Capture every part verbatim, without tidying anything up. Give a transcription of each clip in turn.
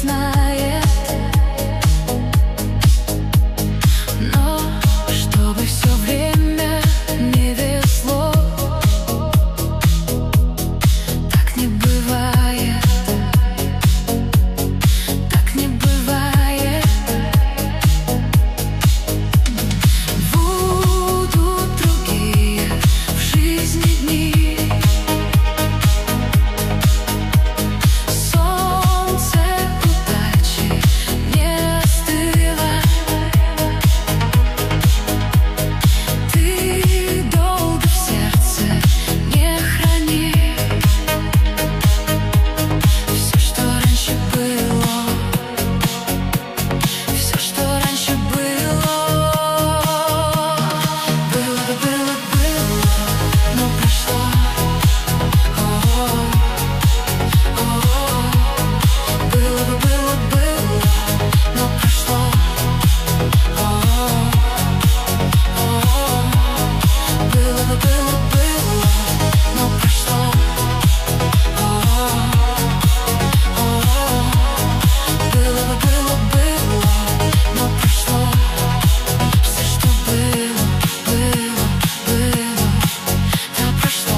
знает. Но чтобы все время не везло, так не бывает, так не бывает. Будут другие в жизни дни. Солнце удачи не остыло. Ты долго в сердце не храни все, что раньше было, все, что раньше было. Было бы, было, было, но прошло. О-о-о. Было бы, было, было, но прошло. О-о-о. Было бы, было, было, но прошло. О-о-о. Было бы, было, было, но прошло. Все, что было, было, было, да прошло.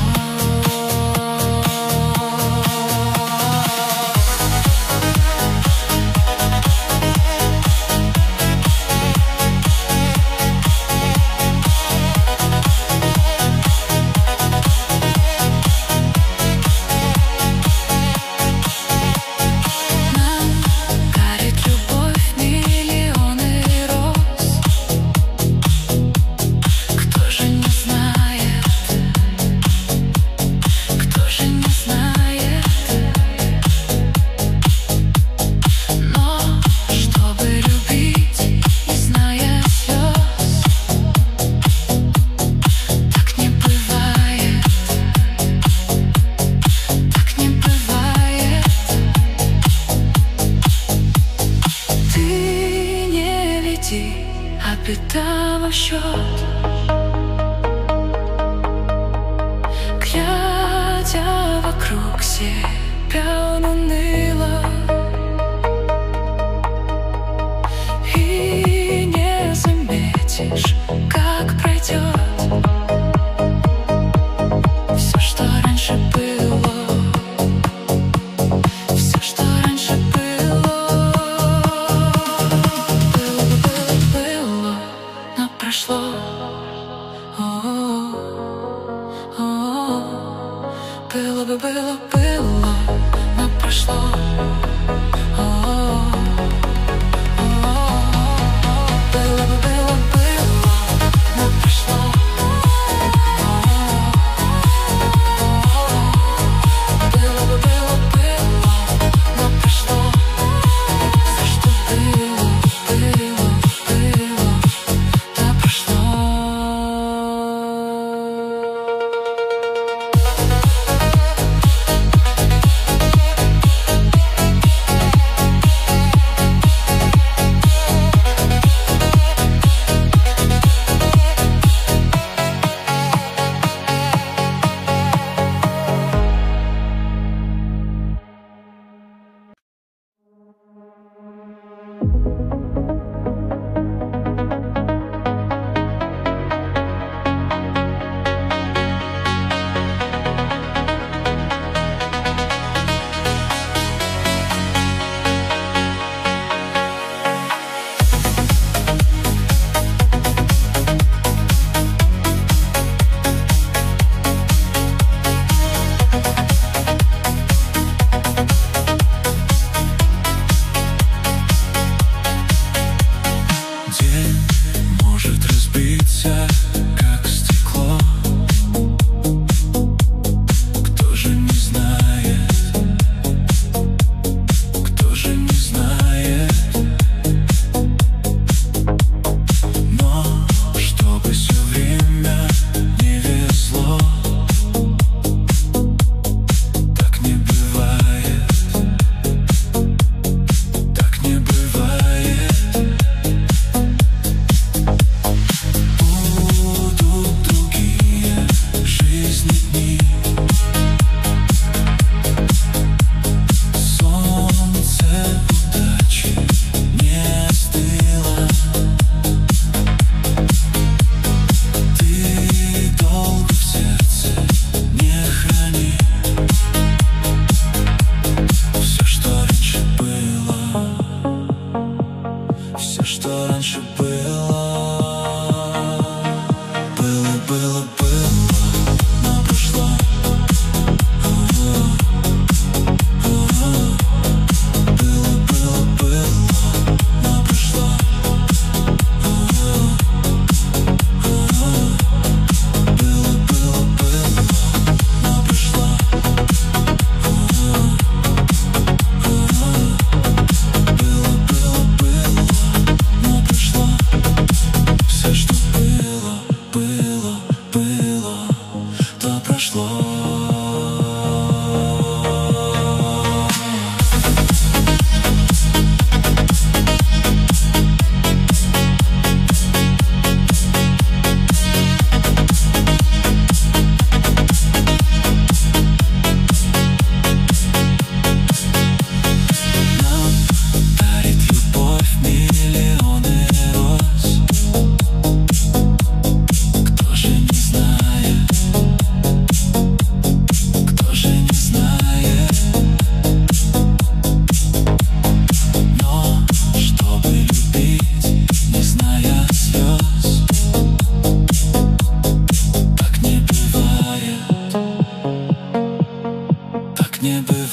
Нам дарит любовь миллионы роз. Кто же не знает, кто же не знает. Но чтобы любить, не зная слез, так не бывает, так не бывает. Ты не веди, а беда во счет. Глядя вокруг себя, он уныло и не заметишь, как пройдет все, что раньше было, все, что раньше было. Было бы, было, было, но прошло.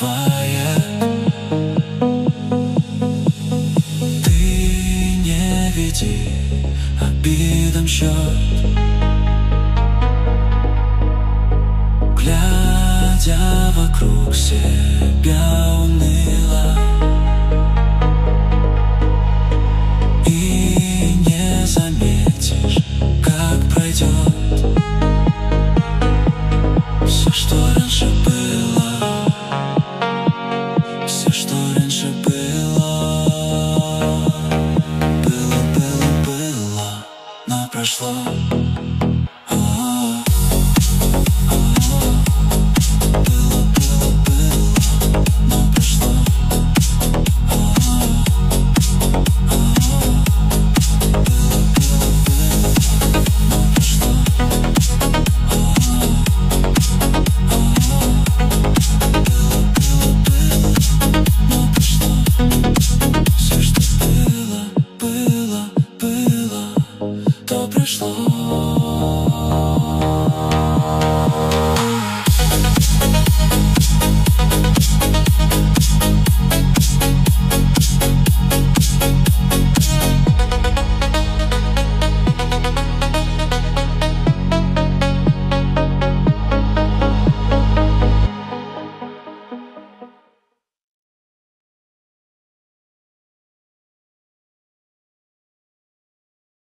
бывает. Ты не веди обидам счет, глядя вокруг себя.